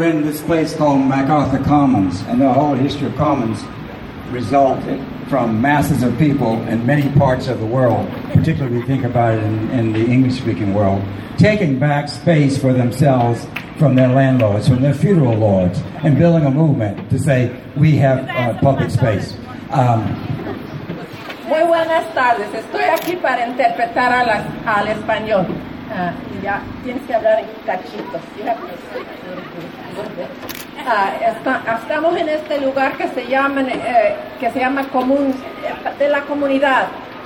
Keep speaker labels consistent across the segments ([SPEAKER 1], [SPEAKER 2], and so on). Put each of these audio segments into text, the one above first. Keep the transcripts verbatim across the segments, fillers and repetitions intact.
[SPEAKER 1] in this place called MacArthur Commons, and the whole history of Commons resulted from masses of people in many parts of the world, particularly if you think about it in, in the English-speaking world, taking back space for themselves from their landlords, from their feudal lords, and building a movement to say, we have uh, public space. Um,
[SPEAKER 2] Muy buenas tardes, estoy aquí para interpretar a las, al español. Uh, ya tienes que hablar en cachitos. Uh, está, estamos en este lugar que se llama, eh, que se llama común, de la comunidad.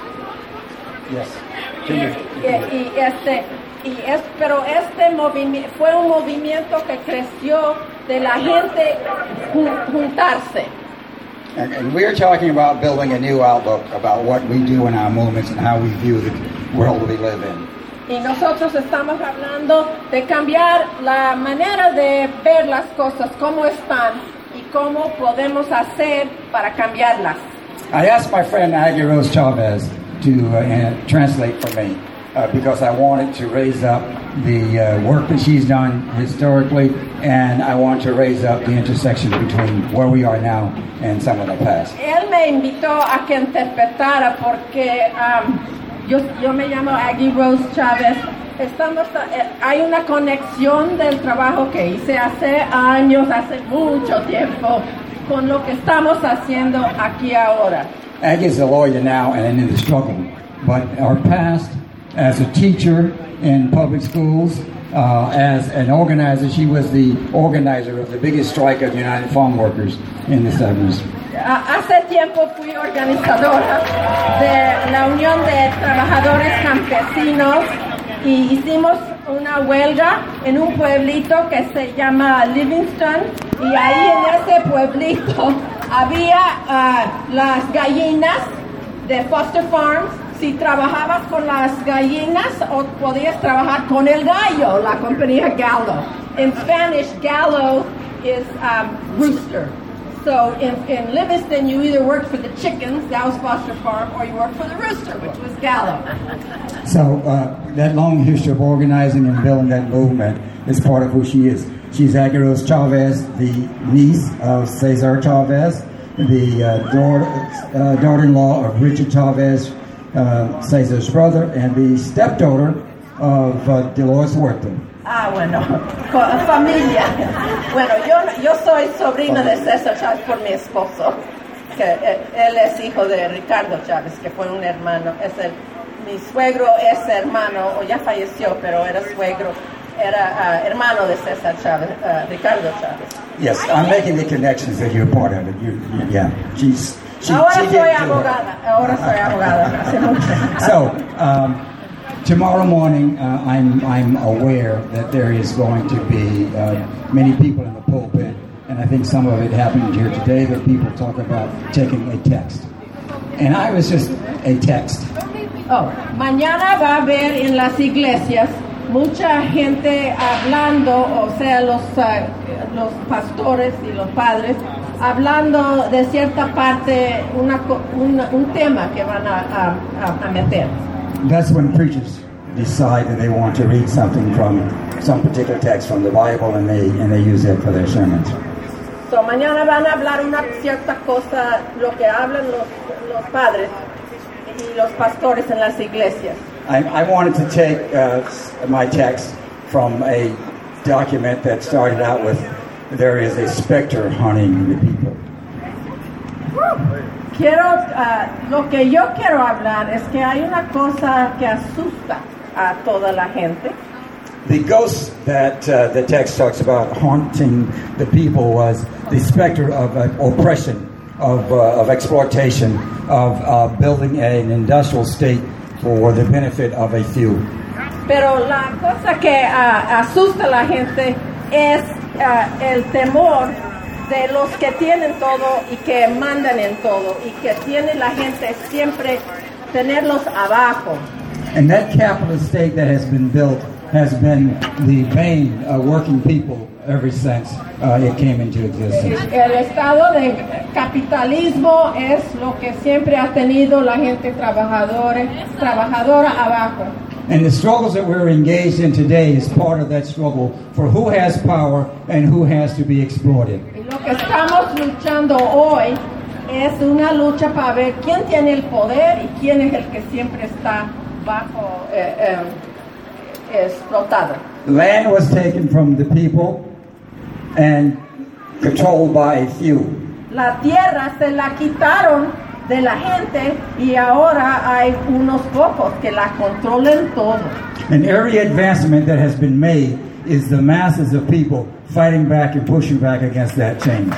[SPEAKER 1] Yes.
[SPEAKER 2] Y, y, y este, y es, pero este movimiento fue un movimiento que creció de la gente jun, juntarse.
[SPEAKER 1] And, and we're talking about building a new outlook about what we do in our movements and how we view the world we live in.
[SPEAKER 2] Y nosotros estamos hablando de cambiar la manera de ver las cosas, cómo están y cómo podemos hacer para cambiarlas.
[SPEAKER 1] I asked my friend Aggie Rose Chavez to uh, translate for me uh, because I wanted to raise up the uh, work that she's done historically, and I want to raise up the intersection between where we are now and some of the past.
[SPEAKER 2] Él me invitó a que interpretara porque um, yo, yo me llamo Aggie Rose Chavez. Estamos, eh, hay una conexión del trabajo que hice hace años, hace mucho tiempo, con lo que estamos haciendo aquí ahora.
[SPEAKER 1] Aggie is a lawyer now and in the struggle, but our past as a teacher in public schools, uh, as an organizer, she was the organizer of the biggest strike of the United Farm Workers in the seventies.
[SPEAKER 2] Hace tiempo fui organizadora de la Unión de Trabajadores Campesinos y hicimos una huelga en un pueblito que se llama Livingston, y ahí en ese pueblito había uh, las gallinas de Foster Farms. Si trabajabas con las gallinas o podías trabajar con el gallo, la compañía Gallo. In Spanish, gallo is um, rooster. So in, in Livingston, you either worked for the chickens, that was Foster Farm, or you worked for the rooster, which was Gallo.
[SPEAKER 1] So uh, that long history of organizing and building that movement is part of who she is. She's Aggie Rose Chavez, the niece of Cesar Chavez, the uh, daughter, uh, daughter-in-law of Richard Chavez, uh, Cesar's brother, and the stepdaughter of uh, Dolores Huerta.
[SPEAKER 2] Ah, bueno, familia. Bueno, yo, yo soy sobrina de César Chávez por mi esposo, que él es hijo de Ricardo Chávez, que fue un hermano. Es el, mi suegro es hermano, o ya falleció, pero era suegro, era uh, hermano de César Chávez, uh, Ricardo Chávez.
[SPEAKER 1] Yes, I'm making the connections that you're part of it. You, you, yeah, she's. She,
[SPEAKER 2] ahora
[SPEAKER 1] she
[SPEAKER 2] soy abogada. Ahora soy abogada. Hace mucho.
[SPEAKER 1] So. Um, Tomorrow morning, uh, I'm I'm aware that there is going to be uh, many people in the pulpit, and I think some of it happened here today, that people talk about taking a text. And I was just a text.
[SPEAKER 2] Oh, mañana va a haber en las iglesias mucha gente hablando, o sea, los, uh, los pastores y los padres, hablando de cierta parte, una, una, un tema que van a, a, a meter.
[SPEAKER 1] That's when preachers decide that they want to read something from some particular text from the Bible, and they and they use it for their sermons.
[SPEAKER 2] So mañana van a hablar una cierta cosa, lo que hablan los, los padres y los pastores en las iglesias.
[SPEAKER 1] I, I wanted to take uh, my text from a document that started out with, "There is a specter haunting the people."
[SPEAKER 2] Quiero, uh, lo que yo quiero hablar es que hay una cosa que asusta a toda la gente.
[SPEAKER 1] The ghost that uh, the text talks about haunting the people was the specter of uh, oppression, of uh, of exploitation, of uh, building an industrial state for the benefit of a few.
[SPEAKER 2] Pero la cosa que uh, asusta a la gente es uh, el temor de los que tienen todo y que mandan en todo y que tiene la gente siempre tenerlos abajo.
[SPEAKER 1] And that capitalist state that has been built has been the bane of working people ever since uh, it came into existence.
[SPEAKER 2] El estado de capitalismo es lo que siempre ha tenido la gente trabajadora, trabajadora abajo.
[SPEAKER 1] And the struggles that we're engaged in today is part of that struggle for who has power and who has to be exploited.
[SPEAKER 2] Y lo que estamos luchando hoy es una lucha para ver quién tiene el poder y quién es el que siempre está bajo eh, eh, explotado.
[SPEAKER 1] The land was taken from the people and controlled by a few.
[SPEAKER 2] La tierra se la quitaron de la gente y ahora hay unos pocos que la controlan todo.
[SPEAKER 1] And every advancement that has been made is the masses of people fighting back and pushing back against that change.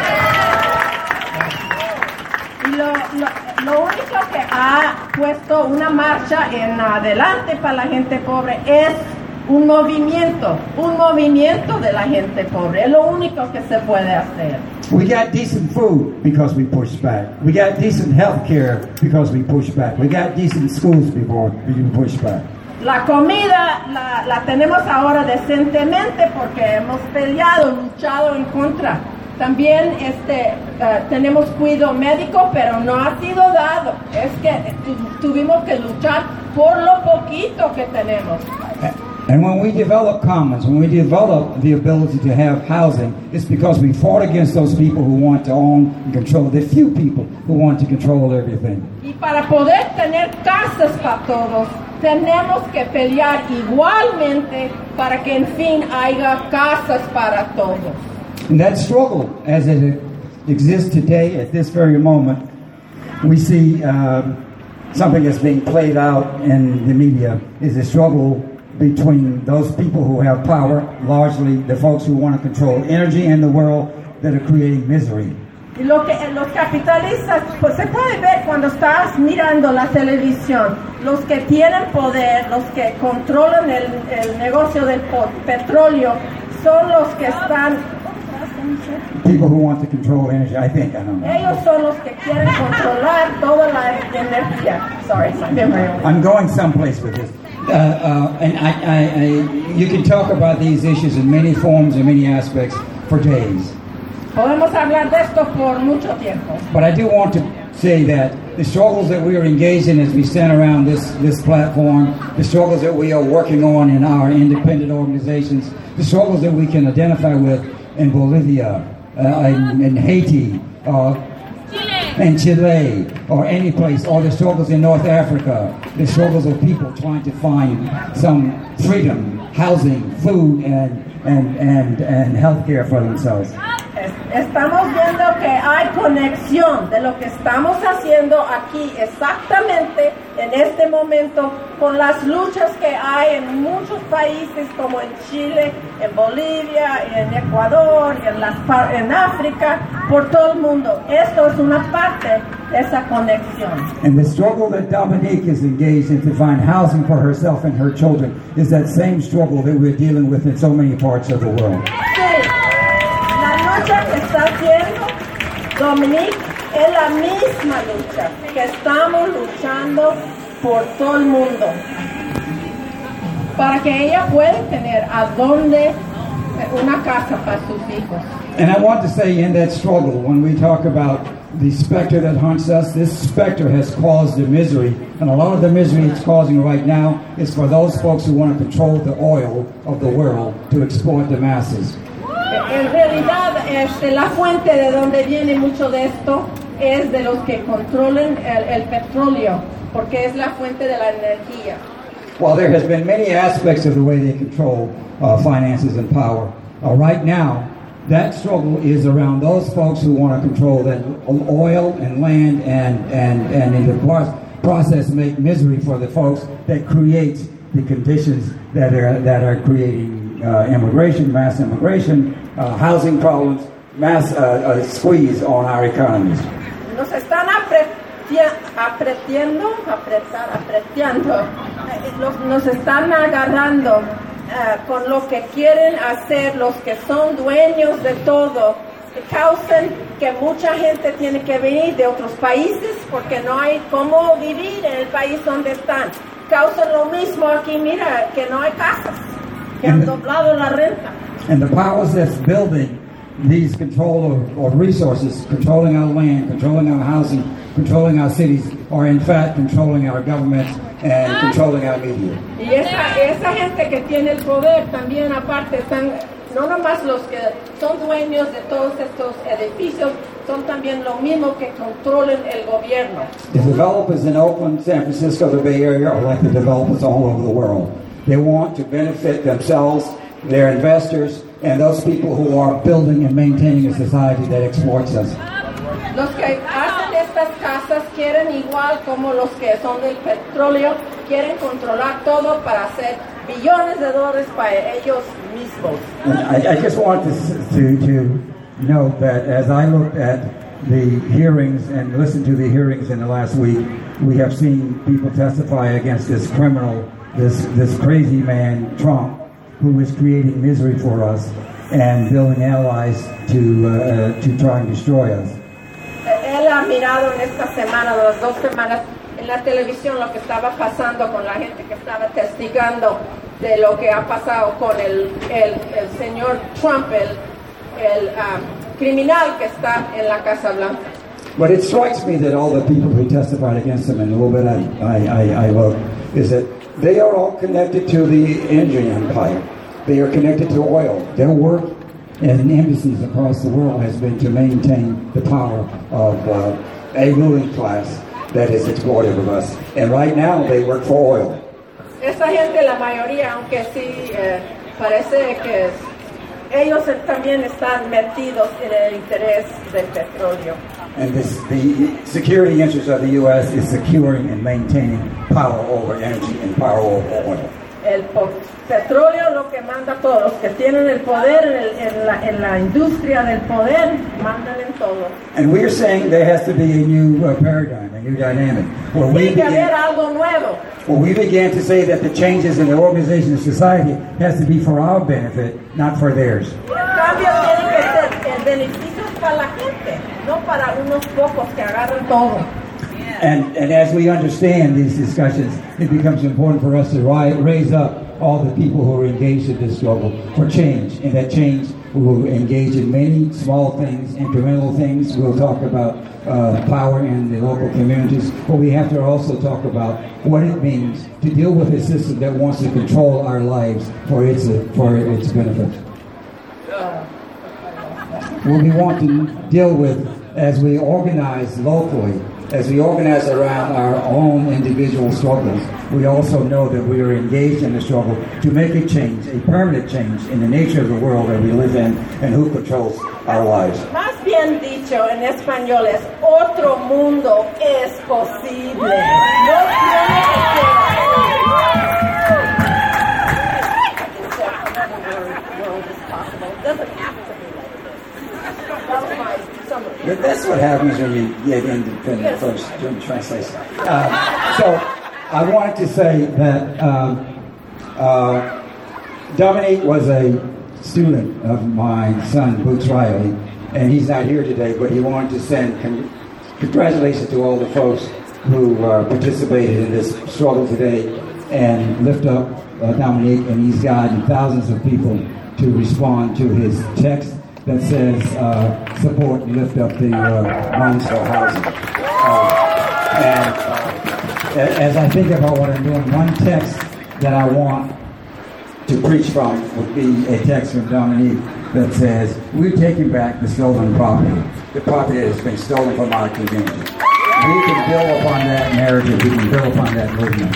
[SPEAKER 2] Y lo, lo, lo único que ha puesto una marcha en adelante para la gente pobre es un movimiento, un movimiento de la gente pobre. Es lo único que se puede hacer.
[SPEAKER 1] We got decent food because we pushed back. We got decent health care because we pushed back. We got decent schools before we pushed back.
[SPEAKER 2] La comida la, la tenemos ahora decentemente porque hemos peleado, luchado en contra. También este, uh, tenemos cuidado médico, pero no ha sido dado. Es que tu, tuvimos que luchar por lo poquito que tenemos.
[SPEAKER 1] And when we develop commons, when we develop the ability to have housing, it's because we fought against those people who want to own and control, the few people who want to control everything.
[SPEAKER 2] Y para poder tener casas para todos, tenemos que pelear igualmente para que en fin haya casas para todos.
[SPEAKER 1] And that struggle, as it exists today, at this very moment, we see um, something that's being played out in the media, is a struggle between those people who have power, largely the folks who want to control energy in the world, that are creating misery.
[SPEAKER 2] Y lo que los capitalistas, pues se puede ver cuando estás mirando la televisión, los que tienen poder, los que controlan el, el negocio del petróleo, son los que están...
[SPEAKER 1] People who want to control energy, I think, I don't know.
[SPEAKER 2] Ellos son los que quieren controlar toda la energía. Sorry, my memory.
[SPEAKER 1] I'm going someplace with this. Uh, uh, and I, I, I, you can talk about these issues in many forms and many aspects for days.
[SPEAKER 2] Podemos hablar de esto por mucho tiempo.
[SPEAKER 1] But I do want to say that the struggles that we are engaged in as we stand around this, this platform, the struggles that we are working on in our independent organizations, the struggles that we can identify with in Bolivia, uh, in, in Haiti, uh, in Chile, or any place, or the struggles in North Africa, the struggles of people trying to find some freedom, housing, food, and, and, and, and health care for themselves.
[SPEAKER 2] Estamos viendo que hay conexión de lo que estamos haciendo aquí exactamente en este momento con las luchas que hay en muchos países como en Chile, en Bolivia, en Ecuador, y en, las, en África, por todo el mundo. Esto es una parte de esa conexión.
[SPEAKER 1] And the struggle that Dominique is engaged in to find housing for herself and her children is that same struggle that we're dealing with in so many parts of the world.
[SPEAKER 2] Sí. La lucha que está haciendo Dominique es la misma lucha que estamos luchando por todo el mundo para que ella pueda tener a dónde una casa para sus hijos.
[SPEAKER 1] And I want to say in that struggle, when we talk about the specter that haunts us, this specter has caused the misery, and a lot of the misery it's causing right now is for those folks who want to control the oil of the world to exploit the masses.
[SPEAKER 2] En realidad, este, la fuente de donde viene mucho de esto es de los que controlan el, el petróleo, porque es la fuente de la energía.
[SPEAKER 1] Well, there has been many aspects of the way they control uh, finances and power. Uh, right now, that struggle is around those folks who want to control that oil and land and, and, and in the process make misery for the folks that create the conditions that are, that are creating Uh, immigration, mass immigration, uh, housing problems, mass uh, uh, squeeze on our economies.
[SPEAKER 2] Nos están apretiendo, apretar, apretiando, nos están agarrando uh, con lo que quieren hacer los que son dueños de todo, que causan que mucha gente tiene que venir de otros países porque no hay cómo vivir en el país donde están. Causan lo mismo aquí, mira, que no hay casas. Que han doblado la renta.
[SPEAKER 1] And the powers that's building these control of, of resources, controlling our land, controlling our housing, controlling our cities, are in fact controlling our governments and controlling our media.
[SPEAKER 2] Y esa, esa gente que tiene el poder también aparte están, no nomás los que son dueños de todos estos edificios, son también lo mismo que controlan el gobierno.
[SPEAKER 1] The developers in Oakland, San Francisco, the Bay Area are like the developers all over the world. They want to benefit themselves, their investors, and those people who are building and maintaining a society that exploits us.
[SPEAKER 2] Los que hacen estas casas quieren igual como los que son del petróleo, quieren controlar todo para hacer billones de dólares para ellos mismos.
[SPEAKER 1] I, I just want to, to, to note that as I looked at the hearings and listened to the hearings in the last week, we have seen people testify against this criminal, this, this crazy man, Trump, who is creating misery for us and building allies to, uh, to try and destroy us.
[SPEAKER 2] Él ha mirado en esta semana, de las dos semanas, en la televisión lo que estaba pasando con la gente que estaba testigando de lo que ha pasado con el, el, el señor Trump, el, el um, criminal que está en la Casa Blanca.
[SPEAKER 1] But it strikes me that all the people who testified against him, and a little bit I, I, I look, is that they are all connected to the energy empire. They are connected to oil. Their work in embassies across the world has been to maintain the power of uh, a ruling class that is exploitive of us. And right now they work for oil.
[SPEAKER 2] Esa gente, la mayoría, aunque sí eh, parece que ellos también están metidos en el interés del petróleo.
[SPEAKER 1] And this, the security interest of the U S is securing and maintaining power over energy and power over oil.
[SPEAKER 2] El petróleo lo que manda todos los que tienen el poder en, el, en, la, en la industria del poder, mandan en todo.
[SPEAKER 1] And we're saying there has to be a new uh, paradigm, a new dynamic. Where we
[SPEAKER 2] Tiene que
[SPEAKER 1] begin,
[SPEAKER 2] haber algo nuevo.
[SPEAKER 1] where we began to say that the changes in the organization of society has to be for our benefit, not for theirs.
[SPEAKER 2] El cambio tiene que ser el beneficio para la gente, no para unos pocos que agarran todo.
[SPEAKER 1] And, and as we understand these discussions, it becomes important for us to ri- raise up all the people who are engaged in this struggle for change. And that change will engage in many small things, incremental things. We'll talk about uh, power in the local communities, but we have to also talk about what it means to deal with a system that wants to control our lives for its, uh, for its benefit. What we want to deal with as we organize locally, as we organize around our own individual struggles, we also know that we are engaged in the struggle to make a change, a permanent change in the nature of the world that we live in and who controls our lives.
[SPEAKER 2] Más bien dicho en español es otro mundo es posible. No tiene que ser another world is possible. It doesn't have to be like this. That was my summary.
[SPEAKER 1] But that's what happens when you get independent first doing translation. Uh, so I wanted to say that um, uh, Dominique was a student of my son, Boots Riley, and he's not here today, but he wanted to send con- congratulations to all the folks who uh, participated in this struggle today and lift up uh, Dominique, and he's gotten thousands of people to respond to his text that says uh, support and lift up the uh, loans for housing. Uh, and uh, as I think about what I'm doing, one text that I want to preach from would be a text from Dominique that says, we're taking back the stolen property, the property that has been stolen from our community. We can build upon that narrative, we can build upon that movement.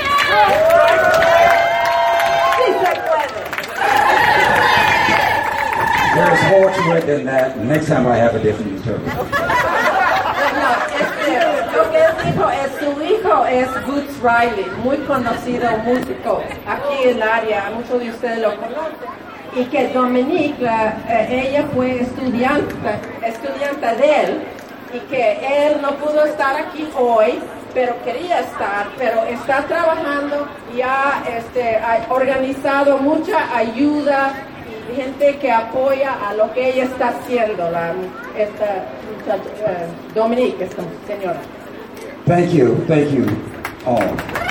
[SPEAKER 1] There's more to it than that. Next time I have a different interpretation.
[SPEAKER 2] No, este, lo que él dijo es su hijo es Boots Riley, muy conocido músico aquí en el área, muchos de ustedes lo conocen, y que Dominique, la, eh, ella fue estudiante, estudiante de él, y que él no pudo estar aquí hoy, pero quería estar, pero está trabajando y ha este, ha organizado mucha ayuda y gente que apoya a lo que ella está haciendo, la, esta, esta uh, Dominique, esta señora.
[SPEAKER 1] Thank you, thank you all.